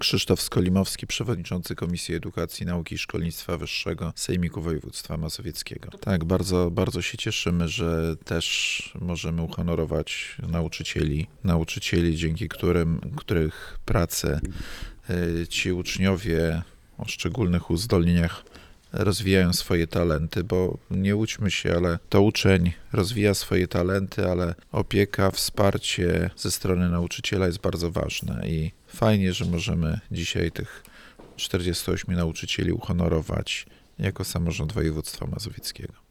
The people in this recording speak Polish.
Krzysztof Skolimowski, przewodniczący Komisji Edukacji, Nauki i Szkolnictwa Wyższego Sejmiku Województwa Mazowieckiego. Tak, bardzo się cieszymy, że też możemy uhonorować nauczycieli, dzięki których pracę ci uczniowie o szczególnych uzdolnieniach rozwijają swoje talenty, bo nie łudźmy się, ale to uczeń rozwija swoje talenty, ale opieka, wsparcie ze strony nauczyciela jest bardzo ważne i fajnie, że możemy dzisiaj tych 48 nauczycieli uhonorować jako samorząd województwa mazowieckiego.